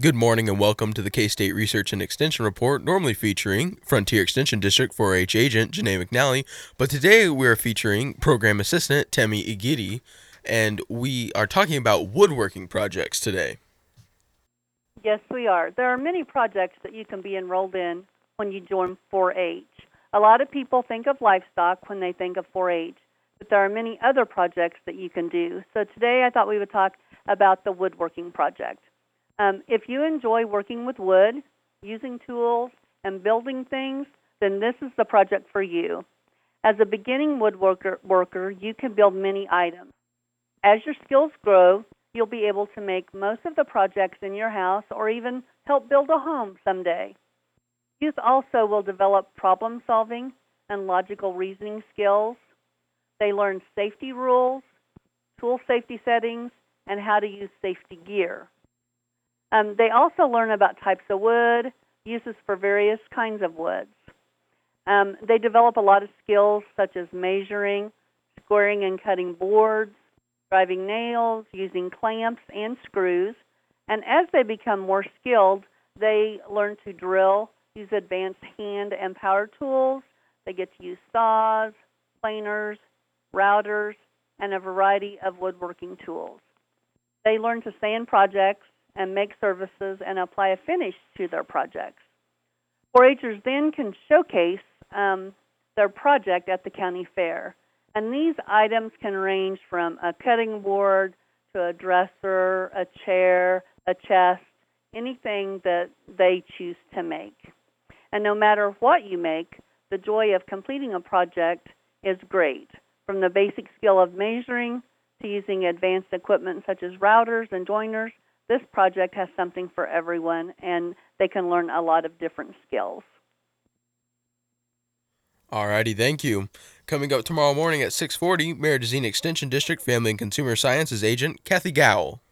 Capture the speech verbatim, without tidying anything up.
Good morning and welcome to the K-State Research and Extension Report, normally featuring Frontier Extension District four H agent Janae McNally, but today we're featuring Program Assistant Temi Igiti, and we are talking about woodworking projects today. Yes, we are. There are many projects that you can be enrolled in when you join four H. A lot of people think of livestock when they think of four H, but there are many other projects that you can do. So today I thought we would talk about the woodworking project. Um, if you enjoy working with wood, using tools, and building things, then this is the project for you. As a beginning woodworker, worker, you can build many items. As your skills grow, you'll be able to make most of the projects in your house or even help build a home someday. Youth also will develop problem solving and logical reasoning skills. They learn safety rules, tool safety settings, and how to use safety gear. Um, they also learn about types of wood, uses for various kinds of woods. Um, they develop a lot of skills such as measuring, squaring and cutting boards, driving nails, using clamps and screws. And as they become more skilled, they learn to drill, use advanced hand and power tools. They get to use saws, planers, routers, and a variety of woodworking tools. They learn to sand projects and make services and apply a finish to their projects. four Hers then can showcase um, their project at the county fair. And these items can range from a cutting board to a dresser, a chair, a chest, anything that they choose to make. And no matter what you make, the joy of completing a project is great, from the basic skill of measuring to using advanced equipment such as routers and joiners. This project has something for everyone, and they can learn a lot of different skills. Alrighty, thank you. Coming up tomorrow morning at six forty, Mayor Dezina Extension District Family and Consumer Sciences agent Kathy Gowell.